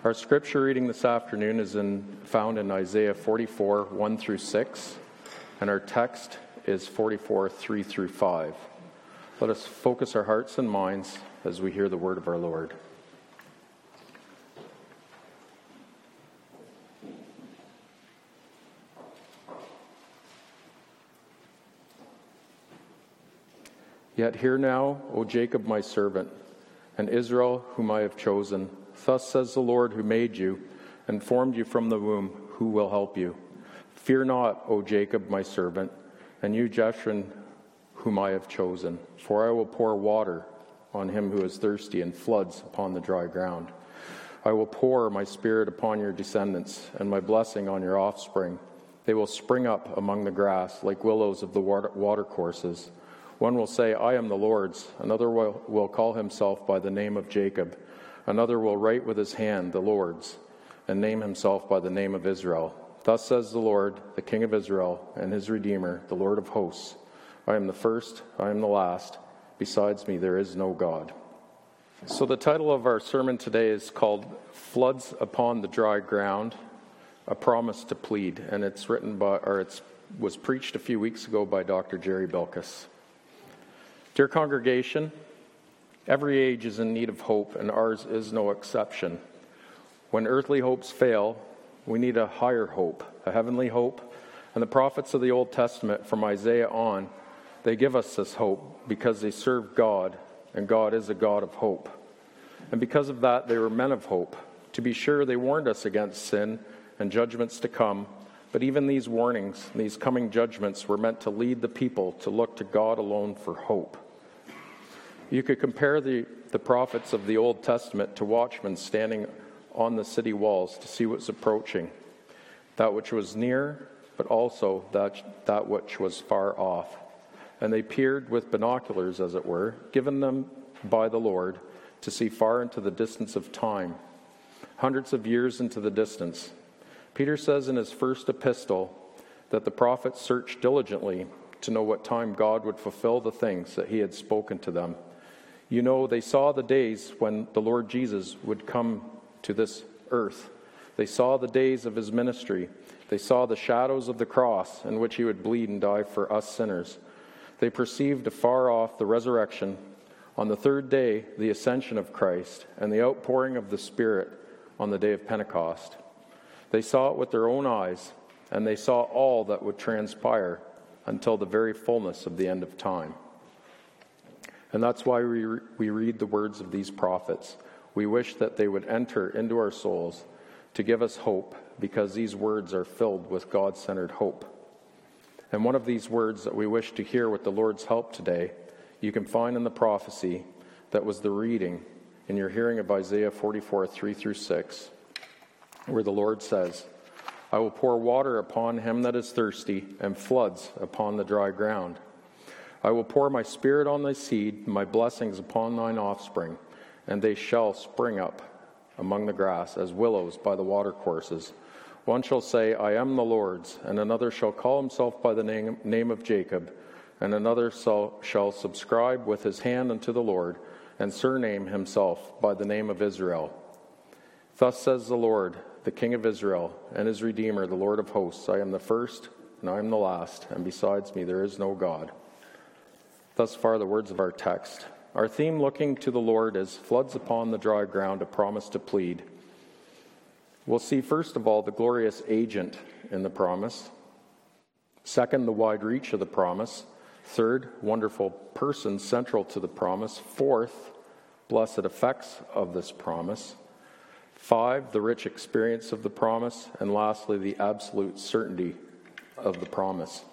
Our scripture reading this afternoon is found in Isaiah 44, 1 through 6, and our text is 44, 3 through 5. Let us focus our hearts and minds as we hear the word of our Lord. Yet hear now, O Jacob my servant, and Israel whom I have chosen. Thus says the Lord who made you and formed you from the womb, who will help you. Fear not, O Jacob my servant, and you Jeshurun whom I have chosen. For I will pour water on him who is thirsty, and floods upon the dry ground. I will pour my spirit upon your descendants, and my blessing on your offspring. They will spring up among the grass, like willows of the watercourses. One will say, I am the Lord's. Another will call himself by the name of Jacob. Another will write with his hand, the Lord's, and name himself by the name of Israel. Thus says the Lord, the King of Israel, and his Redeemer, the Lord of hosts. I am the first, I am the last. Besides me, there is no God. So the title of our sermon today is called Floods Upon the Dry Ground, a Promise to Plead. And it was preached a few weeks ago by Dr. Jerry Bilkis. Dear congregation, every age is in need of hope, and ours is no exception. When earthly hopes fail, we need a higher hope, a heavenly hope. And the prophets of the Old Testament, from Isaiah on, they give us this hope because they serve God, and God is a God of hope. And because of that, they were men of hope. To be sure, they warned us against sin and judgments to come, but even these warnings, these coming judgments, were meant to lead the people to look to God alone for hope. You could compare the prophets of the Old Testament to watchmen standing on the city walls to see what's approaching, that which was near, but also that which was far off. And they peered with binoculars, as it were, given them by the Lord to see far into the distance of time, hundreds of years into the distance. Peter says in his first epistle that the prophets searched diligently to know what time God would fulfill the things that he had spoken to them. You know, they saw the days when the Lord Jesus would come to this earth. They saw the days of his ministry. They saw the shadows of the cross in which he would bleed and die for us sinners. They perceived afar off the resurrection, on the third day the ascension of Christ, and the outpouring of the Spirit on the day of Pentecost. They saw it with their own eyes, and they saw all that would transpire until the very fullness of the end of time. And that's why we read the words of these prophets. We wish that they would enter into our souls to give us hope, because these words are filled with God-centered hope. And one of these words that we wish to hear with the Lord's help today, you can find in the prophecy that was the reading in your hearing of Isaiah 44, 3 through 6, where the Lord says, I will pour water upon him that is thirsty, and floods upon the dry ground. I will pour my spirit on thy seed, my blessings upon thine offspring, and they shall spring up among the grass as willows by the watercourses. One shall say, I am the Lord's, and another shall call himself by the name of Jacob, and another shall subscribe with his hand unto the Lord, and surname himself by the name of Israel. Thus says the Lord, the King of Israel, and his Redeemer, the Lord of hosts, I am the first, and I am the last, and besides me there is no God. Thus far the words of our text. Our theme looking to the Lord is floods upon the dry ground, a promise to plead. We'll see first of all the glorious agent in the promise. Second, the wide reach of the promise. Third, wonderful person central to the promise. Fourth, blessed effects of this promise. 5, the rich experience of the promise. And lastly, the absolute certainty of the promise.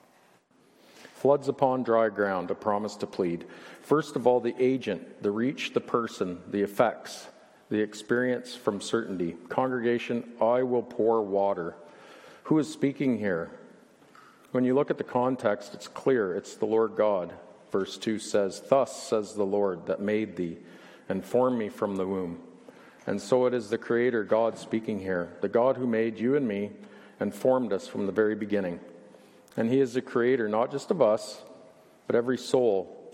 Floods upon dry ground, a promise to plead. First of all, the agent, the reach, the person, the effects, the experience from certainty. Congregation, I will pour water. Who is speaking here? When you look at the context, it's clear. It's the Lord God. Verse 2 says, Thus says the Lord that made thee and formed me from the womb. And so it is the Creator God speaking here, the God who made you and me and formed us from the very beginning. And he is the Creator not just of us, but every soul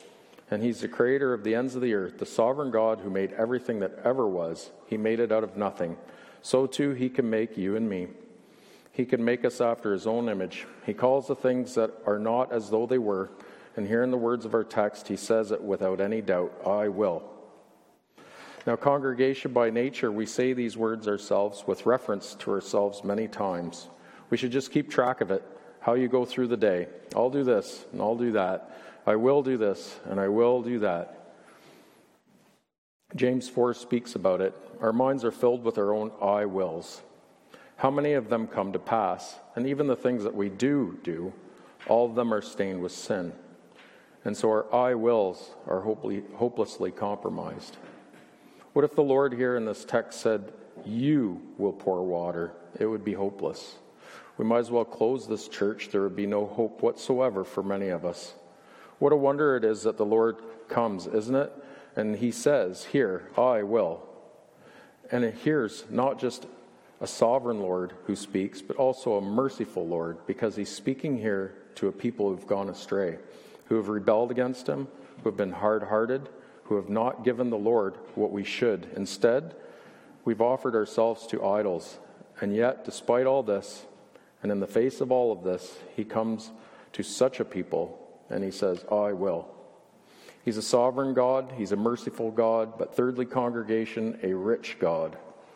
And he's the creator of the ends of the earth, the sovereign God who made everything that ever was. He made it out of nothing. So too he can make you and me. He can make us after his own image. He calls the things that are not as though they were. And here in the words of our text, he says it without any doubt, I will. Now, congregation, by nature, we say these words ourselves with reference to ourselves many times. We should just keep track of it, how you go through the day. I'll do this and I'll do that. I will do this and I will do that. James 4 speaks about it. Our minds are filled with our own I wills. How many of them come to pass? And even the things that we do, all of them are stained with sin. And so our I wills are hopelessly compromised. What if the Lord here in this text said, you will pour water? It would be hopeless. We might as well close this church. There would be no hope whatsoever for many of us. What a wonder it is that the Lord comes, isn't it? And he says, here, I will. And here's not just a sovereign Lord who speaks, but also a merciful Lord, because he's speaking here to a people who've gone astray, who have rebelled against him, who have been hard-hearted, who have not given the Lord what we should. Instead, we've offered ourselves to idols. And yet, despite all this, and in the face of all of this, he comes to such a people, and he says, I will. He's a sovereign God, he's a merciful God, but thirdly, congregation, a rich God.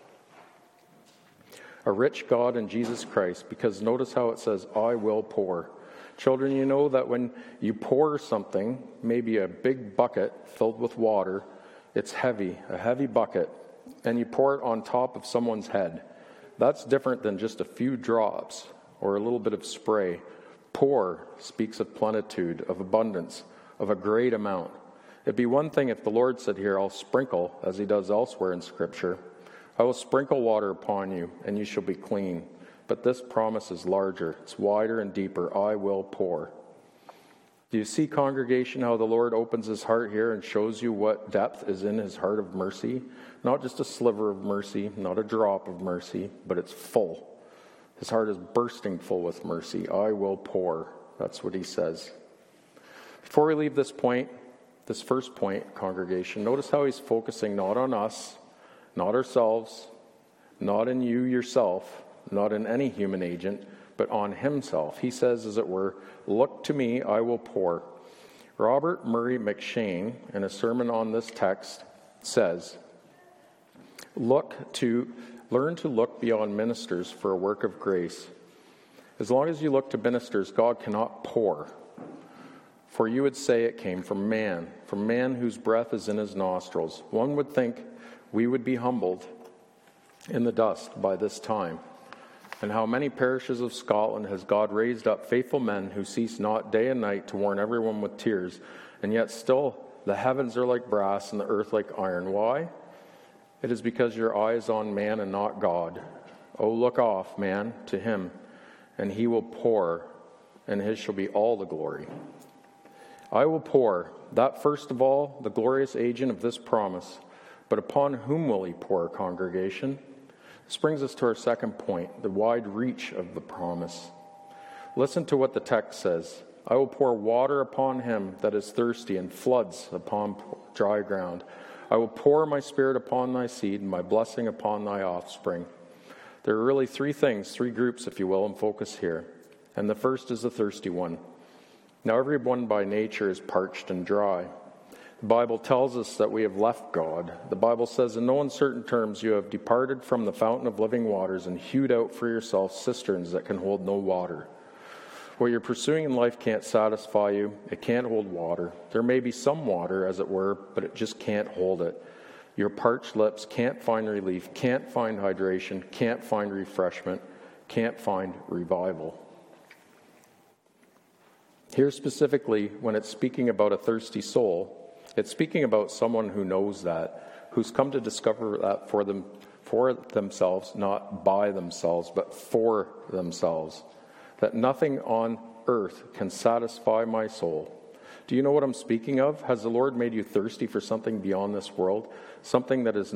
A rich God in Jesus Christ, because notice how it says, I will pour. Children, you know that when you pour something, maybe a big bucket filled with water, it's heavy, a heavy bucket, and you pour it on top of someone's head. That's different than just a few drops or a little bit of spray. Pour speaks of plenitude, of abundance, of a great amount. It'd be one thing if the Lord said here, I'll sprinkle, as he does elsewhere in Scripture. I will sprinkle water upon you, and you shall be clean. But this promise is larger. It's wider and deeper. I will pour. Do you see, congregation, how the Lord opens his heart here and shows you what depth is in his heart of mercy? Not just a sliver of mercy, not a drop of mercy, but it's full. His heart is bursting full with mercy. I will pour. That's what he says. Before we leave this point, this first point, congregation, notice how he's focusing not on us, not ourselves, not in you yourself, not in any human agent, but on himself. He says, as it were, look to me, I will pour. Robert Murray McShane, in a sermon on this text, says, learn to look beyond ministers for a work of grace. As long as you look to ministers, God cannot pour. For you would say it came from man whose breath is in his nostrils. One would think we would be humbled in the dust by this time. And how many parishes of Scotland has God raised up faithful men who cease not day and night to warn everyone with tears, and yet still the heavens are like brass and the earth like iron. Why? It is because your eye is on man and not God. Oh, look off, man, to him, and he will pour, and his shall be all the glory. I will pour, that first of all, the glorious agent of this promise. But upon whom will he pour, congregation? This brings us to our second point, the wide reach of the promise. Listen to what the text says. I will pour water upon him that is thirsty, and floods upon dry ground. I will pour my spirit upon thy seed, and my blessing upon thy offspring. There are really three groups, if you will, in focus here. And the first is the thirsty one. Now everyone by nature is parched and dry. The Bible tells us that we have left God. The Bible says in no uncertain terms, you have departed from the fountain of living waters and hewed out for yourself cisterns that can hold no water. What you're pursuing in life can't satisfy you. It can't hold water. There may be some water, as it were, but it just can't hold it. Your parched lips can't find relief, can't find hydration, can't find refreshment, can't find revival. Here specifically, when it's speaking about a thirsty soul, it's speaking about someone who knows that, who's come to discover that for themselves, not by themselves, but for themselves. That nothing on earth can satisfy my soul. Do you know what I'm speaking of? Has the Lord made you thirsty for something beyond this world? Something that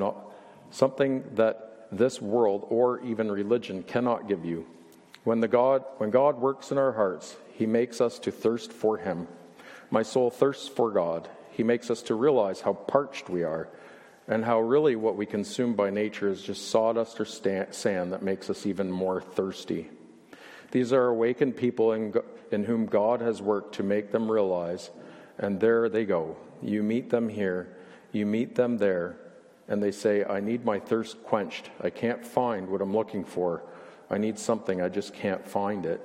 this world or even religion cannot give you. When God works in our hearts, he makes us to thirst for him. My soul thirsts for God. He makes us to realize how parched we are and how really what we consume by nature is just sawdust or sand that makes us even more thirsty. These are awakened people in whom God has worked to make them realize, and there they go. You meet them here, you meet them there, and they say, I need my thirst quenched. I can't find what I'm looking for. I need something, I just can't find it.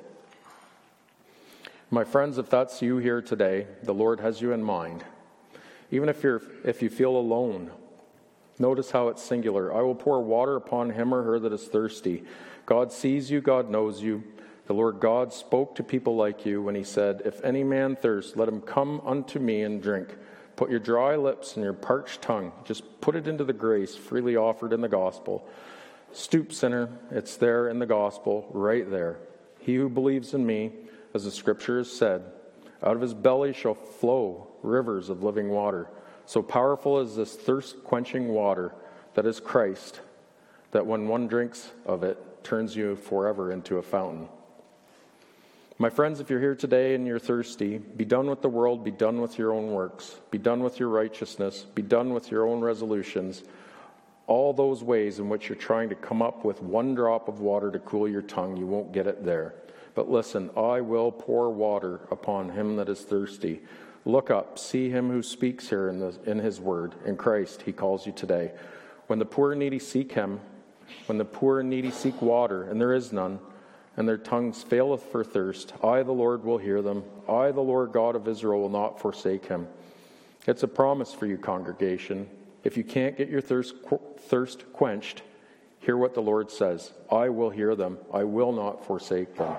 My friends, if that's you here today, the Lord has you in mind. Even if you feel alone, notice how it's singular. I will pour water upon him or her that is thirsty. God sees you, God knows you. The Lord God spoke to people like you when he said, if any man thirst, let him come unto me and drink. Put your dry lips and your parched tongue, just put it into the grace freely offered in the gospel. Stoop, sinner, it's there in the gospel, right there. He who believes in me, as the scripture has said, out of his belly shall flow rivers of living water. So powerful is this thirst-quenching water that is Christ, that when one drinks of it, turns you forever into a fountain. My friends, if you're here today and you're thirsty, be done with the world, be done with your own works, be done with your righteousness, be done with your own resolutions, all those ways in which you're trying to come up with one drop of water to cool your tongue, you won't get it there. But listen, I will pour water upon him that is thirsty. Look up, see him who speaks here in his word, in Christ, he calls you today. When the poor and needy seek him, when the poor and needy seek water, and there is none, and their tongues faileth for thirst, I, the Lord, will hear them. I, the Lord God of Israel, will not forsake him. It's a promise for you, congregation. If you can't get your thirst quenched, hear what the Lord says. I will hear them. I will not forsake them.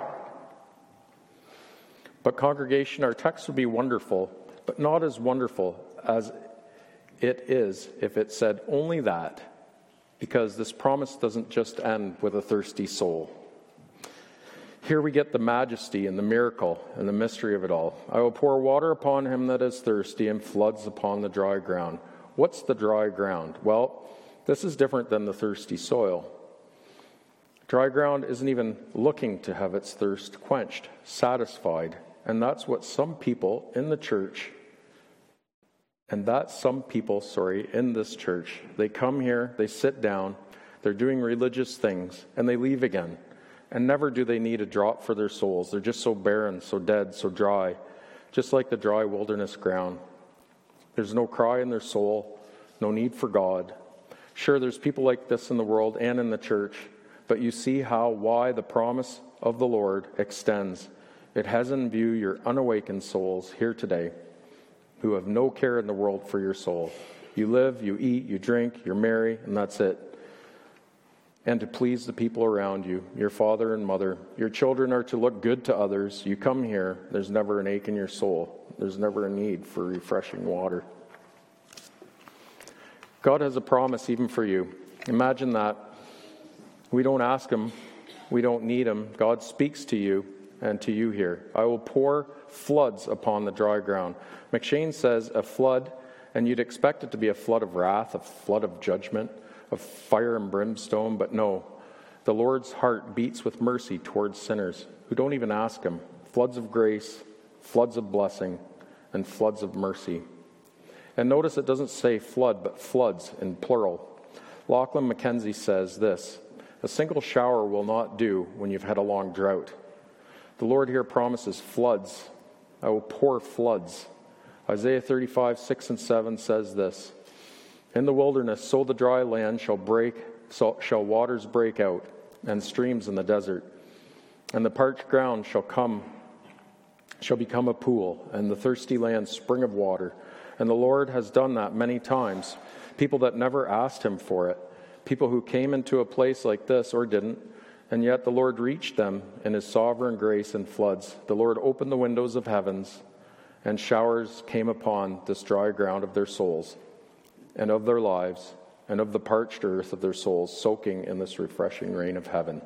But congregation, our text would be wonderful, but not as wonderful as it is if it said only that, because this promise doesn't just end with a thirsty soul. Here we get the majesty and the miracle and the mystery of it all. I will pour water upon him that is thirsty and floods upon the dry ground. What's the dry ground? Well, this is different than the thirsty soil. Dry ground isn't even looking to have its thirst quenched, satisfied. And that's what some people in the church, in this church, they come here, they sit down, they're doing religious things, and they leave again. And never do they need a drop for their souls. They're just so barren, so dead, so dry, just like the dry wilderness ground. There's no cry in their soul, no need for God. Sure, there's people like this in the world and in the church, but you see why the promise of the Lord extends. It has in view your unawakened souls here today who have no care in the world for your soul. You live, you eat, you drink, you're merry, and that's it. And to please the people around you, your father and mother. Your children are to look good to others. You come here, there's never an ache in your soul. There's never a need for refreshing water. God has a promise even for you. Imagine that. We don't ask him. We don't need him. God speaks to you and to you here. I will pour floods upon the dry ground. McShane says a flood, and you'd expect it to be a flood of wrath, a flood of judgment, of fire and brimstone, but no. The Lord's heart beats with mercy towards sinners who don't even ask him. Floods of grace, floods of blessing, and floods of mercy. And notice it doesn't say flood, but floods in plural. Lachlan Mackenzie says this: a single shower will not do when you've had a long drought. The Lord here promises floods. I will pour floods. Isaiah 35, 6 and 7 says this: in the wilderness, so the dry land shall waters break out, and streams in the desert. And the parched ground shall become a pool, and the thirsty land spring of water. And the Lord has done that many times. People that never asked him for it. People who came into a place like this or didn't, and yet the Lord reached them in his sovereign grace and floods. The Lord opened the windows of heavens, and showers came upon this dry ground of their souls, and of their lives, and of the parched earth of their souls, soaking in this refreshing rain of heaven.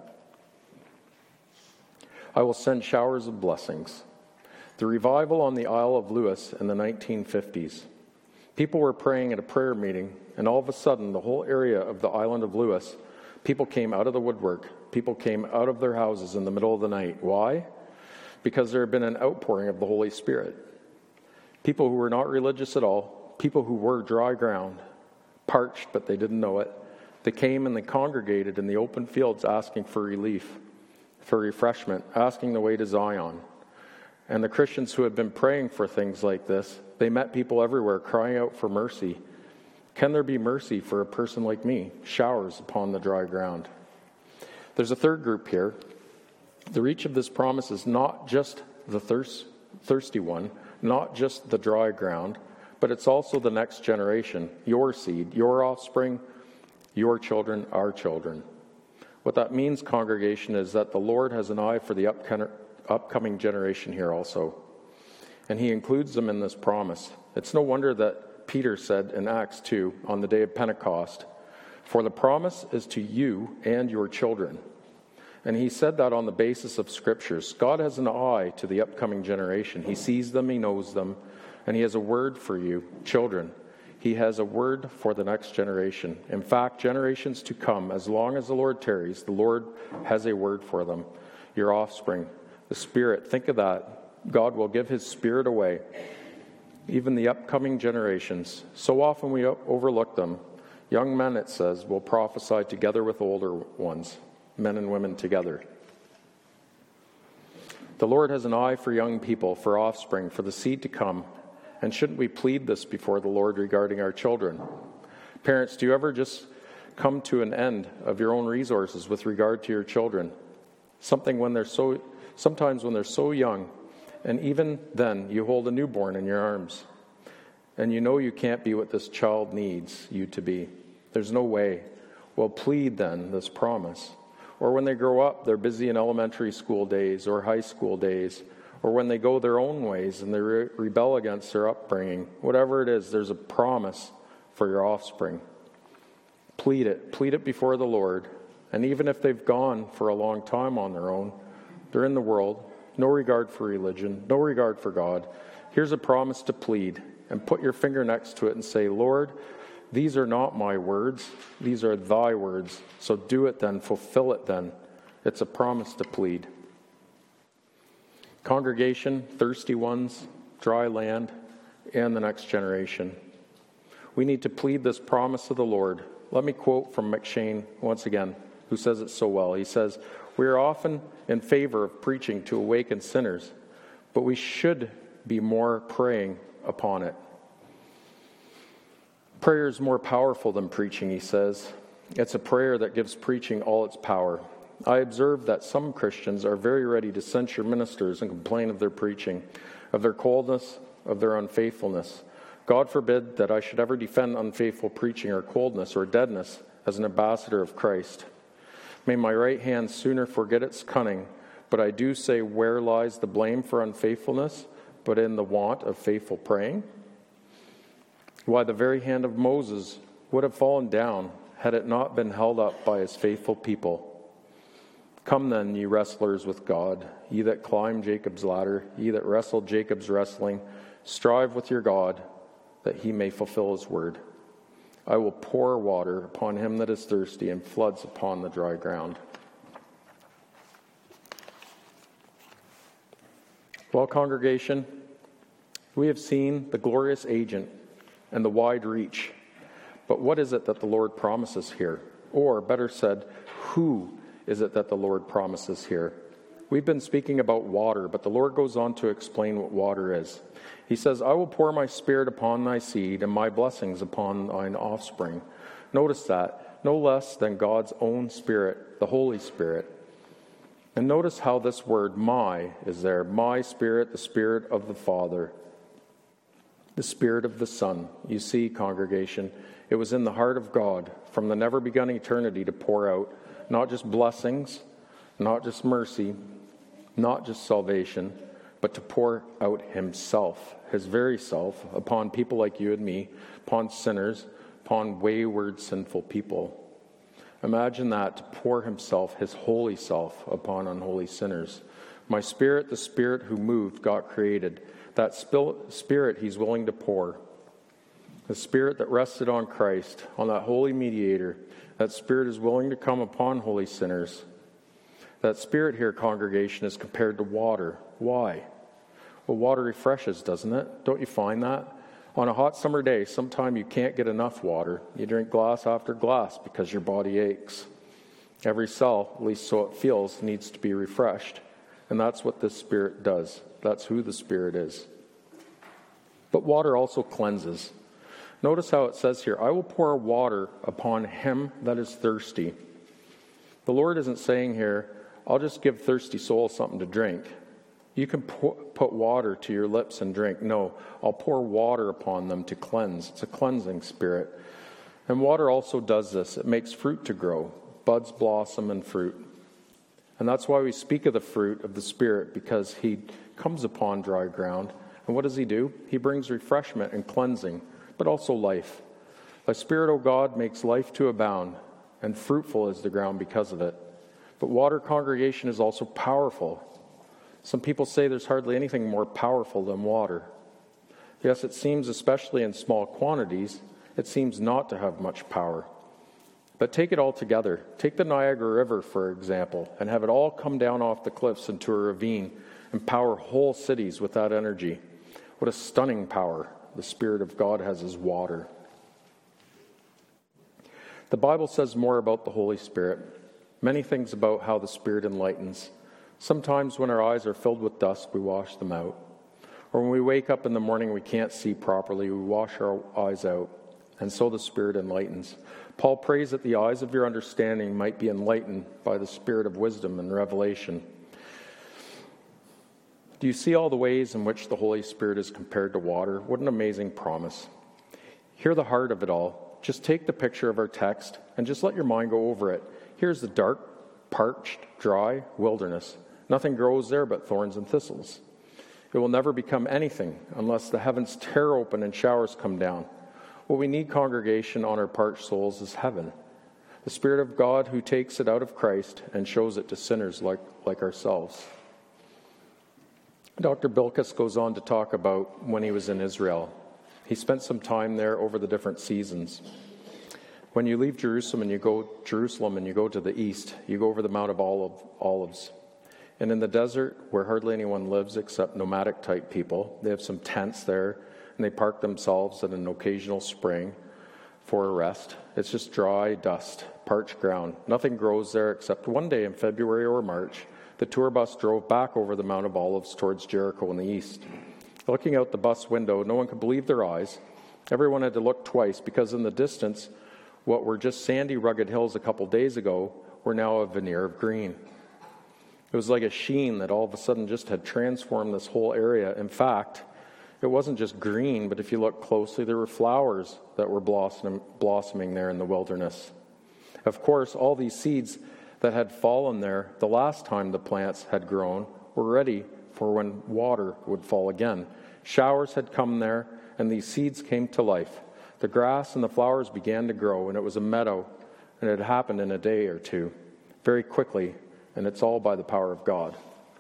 I will send showers of blessings. The revival on the Isle of Lewis in the 1950s. People were praying at a prayer meeting, and all of a sudden, the whole area of the island of Lewis, people came out of the woodwork. People came out of their houses in the middle of the night. Why? Because there had been an outpouring of the Holy Spirit. People who were not religious at all, people who were dry ground, parched, but they didn't know it. They came and they congregated in the open fields asking for relief, for refreshment, asking the way to Zion. And the Christians who had been praying for things like this, they met people everywhere crying out for mercy. Can there be mercy for a person like me? Showers upon the dry ground. There's a third group here. The reach of this promise is not just the thirsty one, not just the dry ground, but it's also the next generation, your seed, your offspring, your children, our children. What that means, congregation, is that the Lord has an eye for the upcoming generation here also. And he includes them in this promise. It's no wonder that Peter said in Acts 2, on the day of Pentecost, "For the promise is to you and your children." And he said that on the basis of scriptures. God has an eye to the upcoming generation. He sees them, he knows them, and he has a word for you, children. He has a word for the next generation. In fact, generations to come, as long as the Lord tarries, the Lord has a word for them. Your offspring, the Spirit, think of that. God will give his Spirit away. Even the upcoming generations. So often we overlook them. Young men, it says, will prophesy together with older ones, men and women together. The Lord has an eye for young people, for offspring, for the seed to come. And shouldn't we plead this before the Lord regarding our children? Parents, do you ever just come to an end of your own resources with regard to your children? Sometimes when they're so young, and even then you hold a newborn in your arms, and you know you can't be what this child needs you to be. There's no way. Well, plead then this promise. Or when they grow up, they're busy in elementary school days or high school days, or when they go their own ways and they rebel against their upbringing. Whatever it is, there's a promise for your offspring. Plead it before the Lord. And even if they've gone for a long time on their own, they're in the world, no regard for religion, no regard for God. Here's a promise to plead, and put your finger next to it and say, Lord, these are not my words, these are thy words. So do it then, fulfill it then. It's a promise to plead. Congregation, thirsty ones, dry land, and the next generation. We need to plead this promise of the Lord. Let me quote from McShane once again, who says it so well. He says, "We are often in favor of preaching to awaken sinners, but we should be more praying upon it." Prayer is more powerful than preaching, he says. It's a prayer that gives preaching all its power. I observe that some Christians are very ready to censure ministers and complain of their preaching, of their coldness, of their unfaithfulness. God forbid that I should ever defend unfaithful preaching or coldness or deadness as an ambassador of Christ. May my right hand sooner forget its cunning, but I do say, where lies the blame for unfaithfulness, but in the want of faithful praying? Why, the very hand of Moses would have fallen down had it not been held up by his faithful people. Come then, ye wrestlers with God, ye that climb Jacob's ladder, ye that wrestle Jacob's wrestling, strive with your God, that he may fulfill his word. I will pour water upon him that is thirsty, and floods upon the dry ground. Well, congregation, we have seen the glorious agent and the wide reach. But what is it that the Lord promises here? Or, better said, who is it that the Lord promises here? We've been speaking about water, but the Lord goes on to explain what water is. He says, I will pour my Spirit upon thy seed, and my blessings upon thine offspring. Notice that. No less than God's own Spirit, the Holy Spirit. And notice how this word, my, is there. My Spirit, the Spirit of the Father, the Spirit of the Son. You see, congregation, it was in the heart of God from the never-begun eternity to pour out not just blessings, not just mercy, not just salvation, but to pour out himself, his very self, upon people like you and me, upon sinners, upon wayward, sinful people. Imagine that, to pour himself, his holy self, upon unholy sinners. My Spirit, the Spirit who moved, got created. That Spirit he's willing to pour. The Spirit that rested on Christ, on that holy mediator, that Spirit is willing to come upon holy sinners. That Spirit here, congregation, is compared to water. Why? Well, water refreshes, doesn't it? Don't you find that? On a hot summer day, sometime you can't get enough water. You drink glass after glass because your body aches. Every cell, at least so it feels, needs to be refreshed. And that's what the Spirit does. That's who the Spirit is. But water also cleanses. Notice how it says here, I will pour water upon him that is thirsty. The Lord isn't saying here, I'll just give thirsty souls something to drink. You can put water to your lips and drink. No, I'll pour water upon them to cleanse. It's a cleansing Spirit. And water also does this. It makes fruit to grow. Buds blossom and fruit. And that's why we speak of the fruit of the Spirit, because he comes upon dry ground. And what does he do? He brings refreshment and cleansing, but also life. Thy Spirit, O God, makes life to abound, and fruitful is the ground because of it. But water congregation is also powerful. Some people say there's hardly anything more powerful than water. Yes, it seems, especially in small quantities, it seems not to have much power. But take it all together. Take the Niagara River, for example, and have it all come down off the cliffs into a ravine and power whole cities with that energy. What a stunning power the Spirit of God has as water. The Bible says more about the Holy Spirit. Many things about how the Spirit enlightens. Sometimes when our eyes are filled with dust, we wash them out. Or when we wake up in the morning we can't see properly, we wash our eyes out. And so the Spirit enlightens. Paul prays that the eyes of your understanding might be enlightened by the Spirit of wisdom and revelation. Do you see all the ways in which the Holy Spirit is compared to water? What an amazing promise. Hear the heart of it all. Just take the picture of our text and just let your mind go over it. Here's the dark, parched, dry wilderness. Nothing grows there but thorns and thistles. It will never become anything unless the heavens tear open and showers come down. What we need, congregation, on our parched souls is heaven. The Spirit of God who takes it out of Christ and shows it to sinners like ourselves. Dr. Bilkis goes on to talk about when he was in Israel. He spent some time there over the different seasons. When you leave Jerusalem and you go to the east, you go over the Mount of Olives. And in the desert, where hardly anyone lives except nomadic type people, they have some tents there, and they park themselves at an occasional spring for a rest. It's just dry dust, parched ground. Nothing grows there except one day in February or March, the tour bus drove back over the Mount of Olives towards Jericho in the east. Looking out the bus window, no one could believe their eyes. Everyone had to look twice because in the distance, what were just sandy, rugged hills a couple days ago were now a veneer of green. It was like a sheen that all of a sudden just had transformed this whole area. In fact, it wasn't just green, but if you look closely, there were flowers that were blossoming there in the wilderness. Of course, all these seeds that had fallen there the last time the plants had grown were ready for when water would fall again. Showers had come there, and these seeds came to life. The grass and the flowers began to grow, and it was a meadow, and it had happened in a day or two, very quickly, and it's all by the power of God.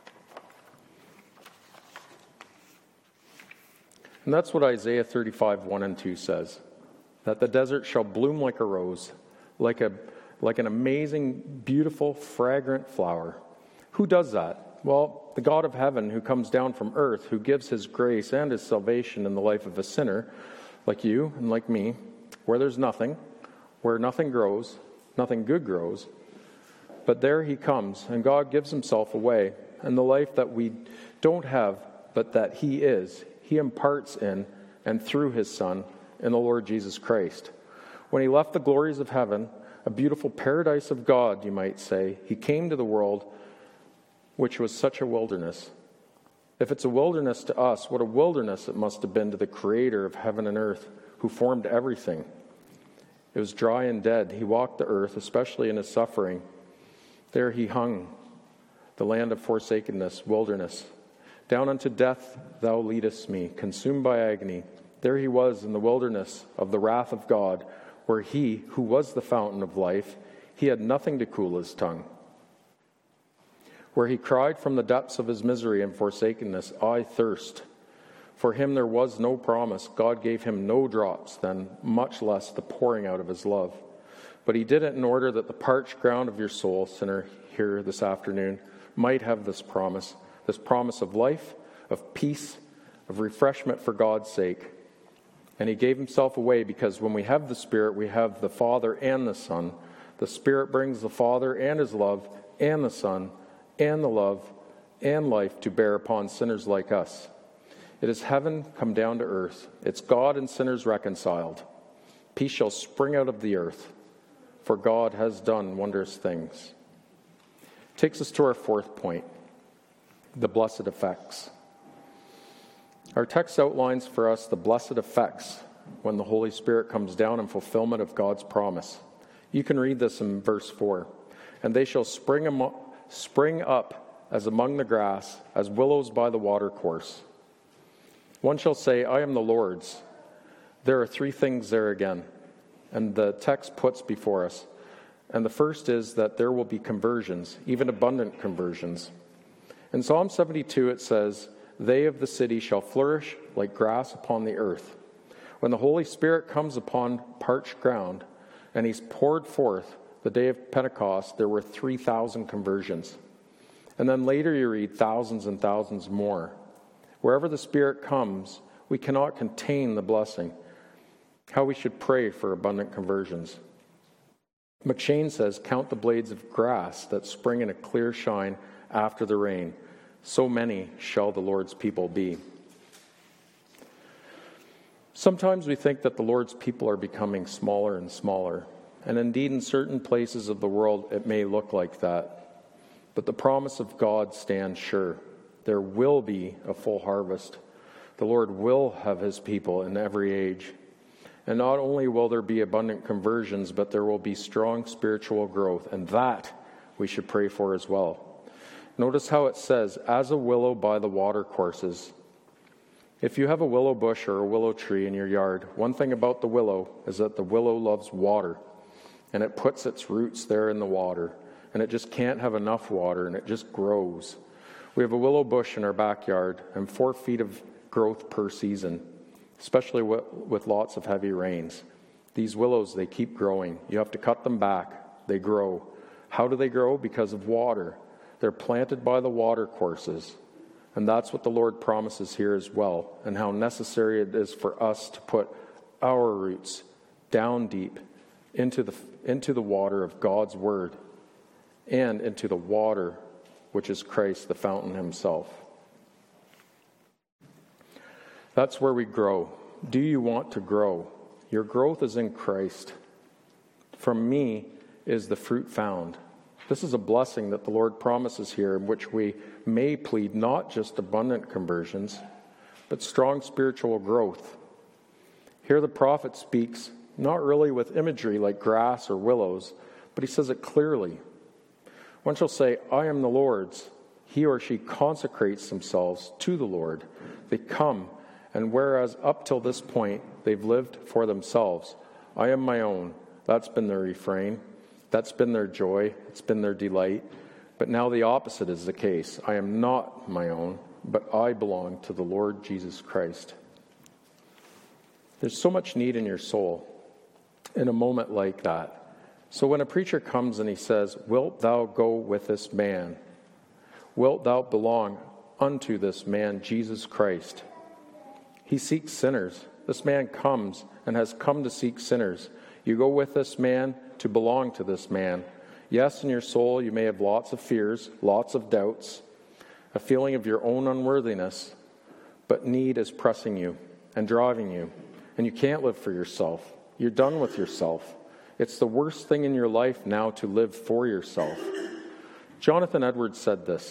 And that's what Isaiah 35, 1 and 2 says, that the desert shall bloom like a rose, like an amazing, beautiful, fragrant flower. Who does that? Well, the God of heaven who comes down from earth, who gives his grace and his salvation in the life of a sinner, like you and like me, where there's nothing, where nothing grows, nothing good grows, but there he comes, and God gives himself away, and the life that we don't have, but that he is, he imparts in and through his Son in the Lord Jesus Christ. When he left the glories of heaven, a beautiful paradise of God, you might say, he came to the world, which was such a wilderness. If it's a wilderness to us, what a wilderness it must have been to the Creator of heaven and earth, who formed everything. It was dry and dead. He walked the earth, especially in his suffering. There he hung, the land of forsakenness, wilderness. Down unto death thou leadest me, consumed by agony. There he was in the wilderness of the wrath of God, where he, who was the fountain of life, he had nothing to cool his tongue. Where he cried from the depths of his misery and forsakenness, I thirst. For him there was no promise. God gave him no drops, then much less the pouring out of his love. But he did it in order that the parched ground of your soul, sinner, here this afternoon, might have this promise of life, of peace, of refreshment for God's sake. And he gave himself away because when we have the Spirit, we have the Father and the Son. The Spirit brings the Father and his love and the Son and the love and life to bear upon sinners like us. It is heaven come down to earth. It's God and sinners reconciled. Peace shall spring out of the earth, for God has done wondrous things. Takes us to our fourth point, the blessed effects. Our text outlines for us the blessed effects when the Holy Spirit comes down in fulfillment of God's promise. You can read this in verse 4. And they shall spring up as among the grass, as willows by the watercourse. One shall say, I am the Lord's. There are three things there again, and the text puts before us. And the first is that there will be conversions, even abundant conversions. In Psalm 72 it says, they of the city shall flourish like grass upon the earth. When the Holy Spirit comes upon parched ground, and he's poured forth the day of Pentecost, there were 3,000 conversions. And then later you read thousands and thousands more. Wherever the Spirit comes, we cannot contain the blessing. How we should pray for abundant conversions. McShane says, count the blades of grass that spring in a clear shine after the rain. So many shall the Lord's people be. Sometimes we think that the Lord's people are becoming smaller and smaller. And indeed, in certain places of the world, it may look like that. But the promise of God stands sure. There will be a full harvest. The Lord will have his people in every age. And not only will there be abundant conversions, but there will be strong spiritual growth. And that we should pray for as well. Notice how it says, as a willow by the watercourses. If you have a willow bush or a willow tree in your yard, one thing about the willow is that the willow loves water. And it puts its roots there in the water. And it just can't have enough water, and it just grows. We have a willow bush in our backyard, and 4 feet of growth per season, especially with lots of heavy rains. These willows, they keep growing. You have to cut them back. They grow. How do they grow? Because of water. They're planted by the water courses. And that's what the Lord promises here as well, and how necessary it is for us to put our roots down deep into the water of God's Word and into the water which is Christ, the fountain himself. That's where we grow. Do you want to grow? Your growth is in Christ. From me is the fruit found. This is a blessing that the Lord promises here, in which we may plead not just abundant conversions, but strong spiritual growth. Here the prophet speaks not really with imagery like grass or willows, but he says it clearly. One shall say, I am the Lord's. He or she consecrates themselves to the Lord. They come, and whereas up till this point they've lived for themselves, I am my own. That's been their refrain. That's been their joy. It's been their delight. But now the opposite is the case. I am not my own, but I belong to the Lord Jesus Christ. There's so much need in your soul in a moment like that. So when a preacher comes and he says, wilt thou go with this man? Wilt thou belong unto this man, Jesus Christ? He seeks sinners. This man comes and has come to seek sinners. You go with this man to belong to this man. Yes, in your soul you may have lots of fears, lots of doubts, a feeling of your own unworthiness, but need is pressing you and driving you, and you can't live for yourself. You're done with yourself. It's the worst thing in your life now to live for yourself. Jonathan Edwards said this,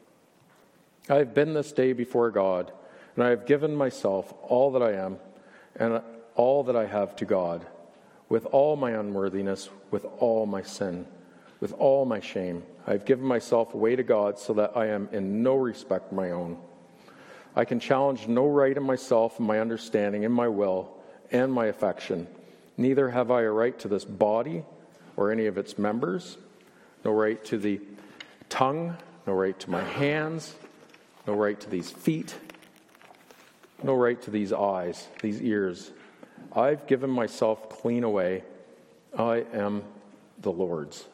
I have been this day before God, and I have given myself all that I am and all that I have to God, with all my unworthiness, with all my sin, with all my shame. I have given myself away to God so that I am in no respect my own. I can challenge no right in myself, in my understanding, in my will, and my affection. Neither have I a right to this body or any of its members, no right to the tongue, no right to my hands, no right to these feet, no right to these eyes, these ears. I've given myself clean away. I am the Lord's.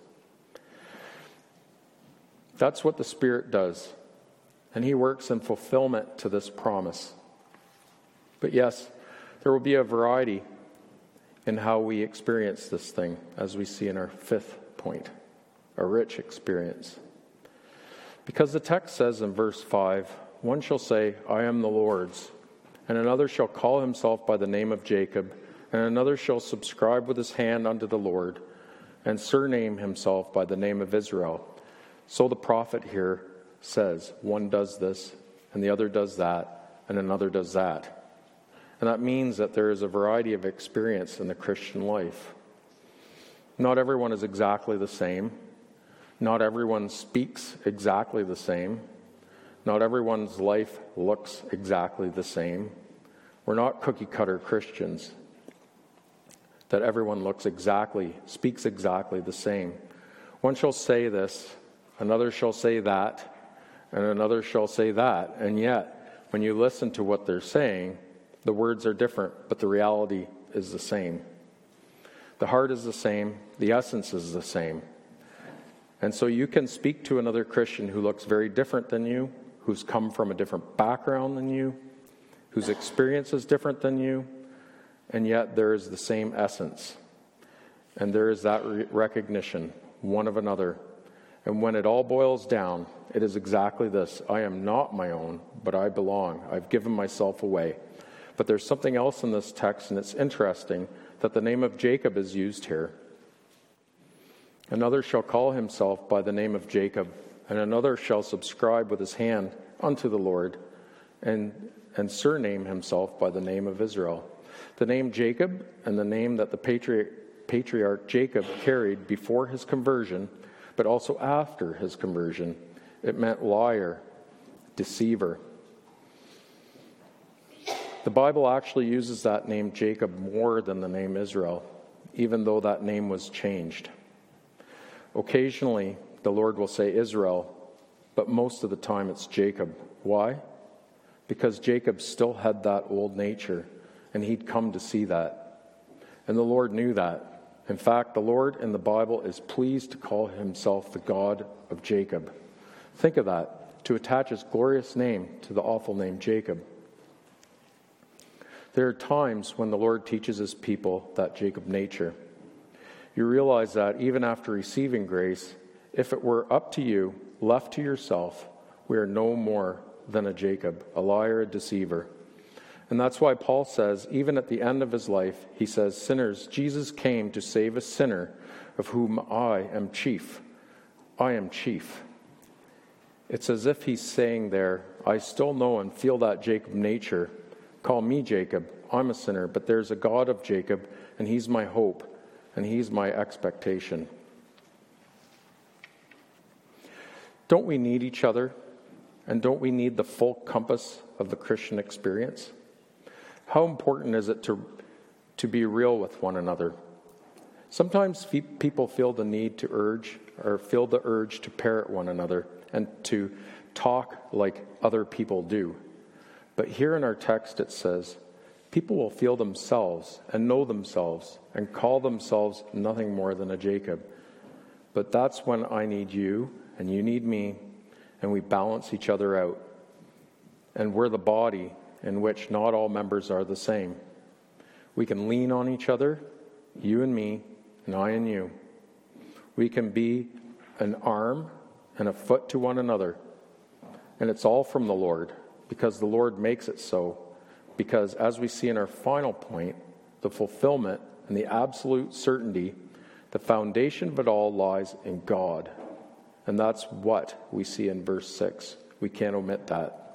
That's what the Spirit does, and he works in fulfillment to this promise. But yes, There will be a variety in how we experience this thing, as we see in our fifth point, a rich experience. Because the text says in verse 5, one shall say, I am the Lord's, and another shall call himself by the name of Jacob, and another shall subscribe with his hand unto the Lord, and surname himself by the name of Israel. So the prophet here says, one does this, and the other does that, and another does that. And that means that there is a variety of experience in the Christian life. Not everyone is exactly the same. Not everyone speaks exactly the same. Not everyone's life looks exactly the same. We're not cookie-cutter Christians that everyone speaks exactly the same. One shall say this, another shall say that, and another shall say that. And yet, when you listen to what they're saying, the words are different, but the reality is the same. The heart is the same. The essence is the same. And so you can speak to another Christian who looks very different than you, who's come from a different background than you, whose experience is different than you, and yet there is the same essence. And there is that recognition, one of another. And when it all boils down, it is exactly this. I am not my own, but I belong. I've given myself away. But there's something else in this text, and it's interesting that the name of Jacob is used here. Another shall call himself by the name of Jacob, and another shall subscribe with his hand unto the Lord, and surname himself by the name of Israel. The name Jacob, and the name that the patriarch Jacob carried before his conversion, but also after his conversion, it meant liar, deceiver. The Bible actually uses that name Jacob more than the name Israel, even though that name was changed. Occasionally, the Lord will say Israel, but most of the time it's Jacob. Why? Because Jacob still had that old nature, and he'd come to see that. And the Lord knew that. In fact, the Lord in the Bible is pleased to call himself the God of Jacob. Think of that, to attach his glorious name to the awful name Jacob. There are times when the Lord teaches his people that Jacob nature. You realize that even after receiving grace, if it were up to you, left to yourself, we are no more than a Jacob, a liar, a deceiver. And that's why Paul says, even at the end of his life, he says, sinners, Jesus came to save a sinner of whom I am chief. I am chief. It's as if he's saying there, I still know and feel that Jacob nature. Call me Jacob. I'm a sinner, but there's a God of Jacob, and he's my hope, and he's my expectation. Don't we need each other? And don't we need the full compass of the Christian experience? How important is it to be real with one another? Sometimes people feel the need to feel the urge to parrot one another and to talk like other people do. But here in our text it says, people will feel themselves and know themselves and call themselves nothing more than a Jacob. But that's when I need you and you need me, and we balance each other out. And we're the body in which not all members are the same. We can lean on each other, you and me, and I and you. We can be an arm and a foot to one another. And it's all from the Lord, because the Lord makes it so. Because as we see in our final point, the fulfillment and the absolute certainty, the foundation of it all lies in God. And that's what we see in verse 6. We can't omit that.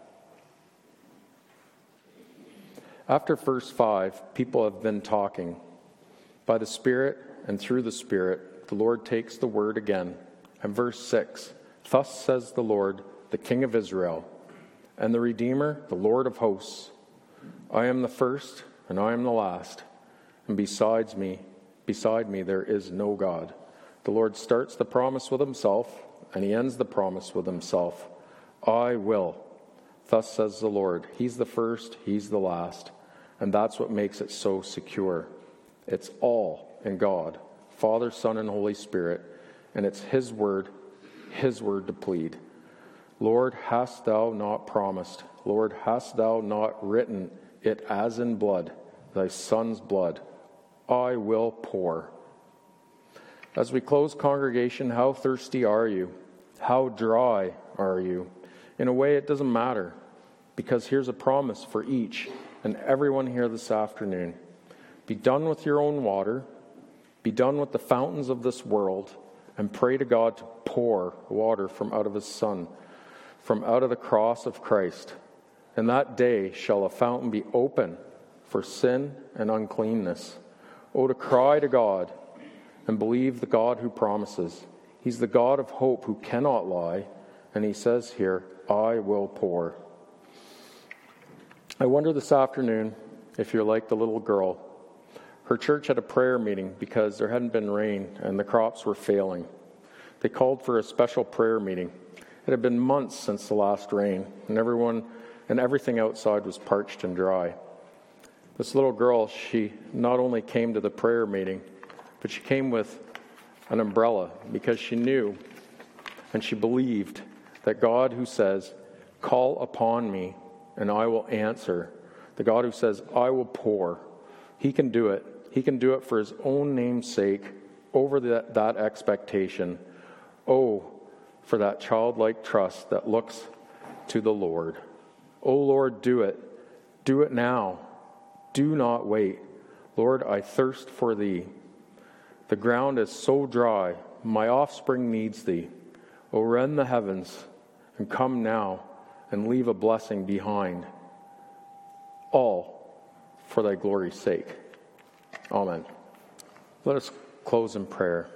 After verse 5, people have been talking. By the Spirit and through the Spirit, the Lord takes the word again. And verse 6, thus says the Lord, the King of Israel, and the Redeemer, the Lord of hosts, I am the first and I am the last, and beside me there is no God. The Lord starts the promise with himself, and he ends the promise with himself. I will. Thus says the Lord. He's the first, he's the last. And that's what makes it so secure. It's all in God, Father, Son, and Holy Spirit, and it's his word to plead. Lord, hast thou not promised? Lord, hast thou not written it as in blood, thy Son's blood, I will pour. As we close, congregation, how thirsty are you? How dry are you? In a way, it doesn't matter, because here's a promise for each and everyone here this afternoon. Be done with your own water, be done with the fountains of this world, and pray to God to pour water from out of his Son, from out of the cross of Christ. And that day shall a fountain be open for sin and uncleanness. Oh, to cry to God and believe the God who promises. He's the God of hope who cannot lie. And he says here, I will pour. I wonder this afternoon if you're like the little girl. Her church had a prayer meeting because there hadn't been rain and the crops were failing. They called for a special prayer meeting. It had been months since the last rain, and everything outside was parched and dry. This little girl, she not only came to the prayer meeting, but she came with an umbrella because she knew and she believed that God who says, call upon me and I will answer, the God who says, I will pour, he can do it. He can do it for his own name's sake, over that expectation. Oh, for that childlike trust that looks to the Lord. Oh Lord, do it. Do it now. Do not wait. Lord, I thirst for thee. The ground is so dry. My offspring needs thee. O rend the heavens and come now and leave a blessing behind. All for thy glory's sake. Amen. Let us close in prayer.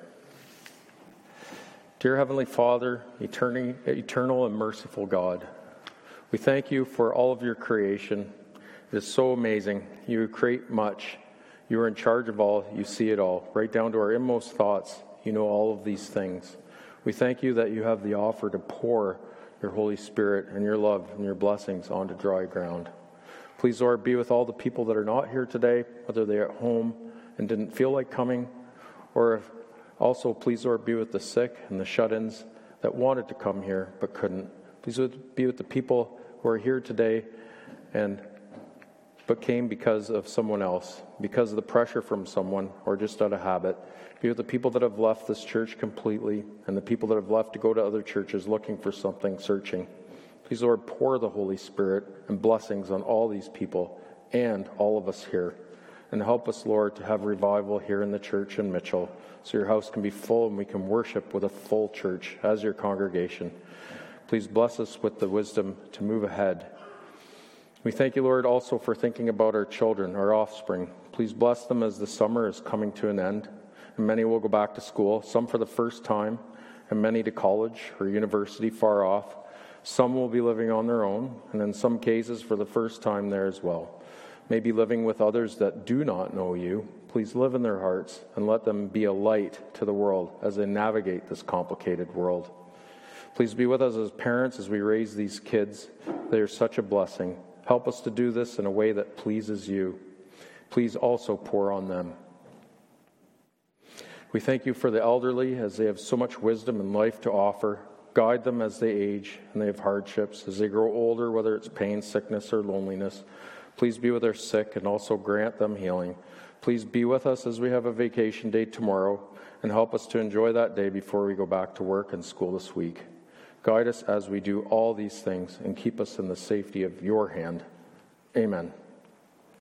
Dear Heavenly Father, eternal and merciful God, we thank you for all of your creation. It is so amazing. You create much. You are in charge of all. You see it all. Right down to our inmost thoughts, you know all of these things. We thank you that you have the offer to pour your Holy Spirit and your love and your blessings onto dry ground. Please, Lord, be with all the people that are not here today, whether they're at home and didn't feel like coming, or also, please, Lord, be with the sick and the shut-ins that wanted to come here but couldn't. Please be with the people who are here today but came because of someone else, because of the pressure from someone, or just out of habit. Be with the people that have left this church completely, and the people that have left to go to other churches looking for something, searching. Please, Lord, pour the Holy Spirit and blessings on all these people and all of us here. And help us, Lord, to have revival here in the church in Mitchell, so your house can be full and we can worship with a full church as your congregation. Please bless us with the wisdom to move ahead. We thank you, Lord, also for thinking about our children, our offspring. Please bless them as the summer is coming to an end, and many will go back to school, some for the first time, and many to college or university far off. Some will be living on their own, and in some cases for the first time there as well. Maybe living with others that do not know you. Please live in their hearts and let them be a light to the world as they navigate this complicated world. Please be with us as parents as we raise these kids. They are such a blessing. Help us to do this in a way that pleases you. Please also pour on them. We thank you for the elderly as they have so much wisdom and life to offer. Guide them as they age and they have hardships, as they grow older, whether it's pain, sickness, or loneliness. Please be with our sick and also grant them healing. Please be with us as we have a vacation day tomorrow and help us to enjoy that day before we go back to work and school this week. Guide us as we do all these things and keep us in the safety of your hand. Amen.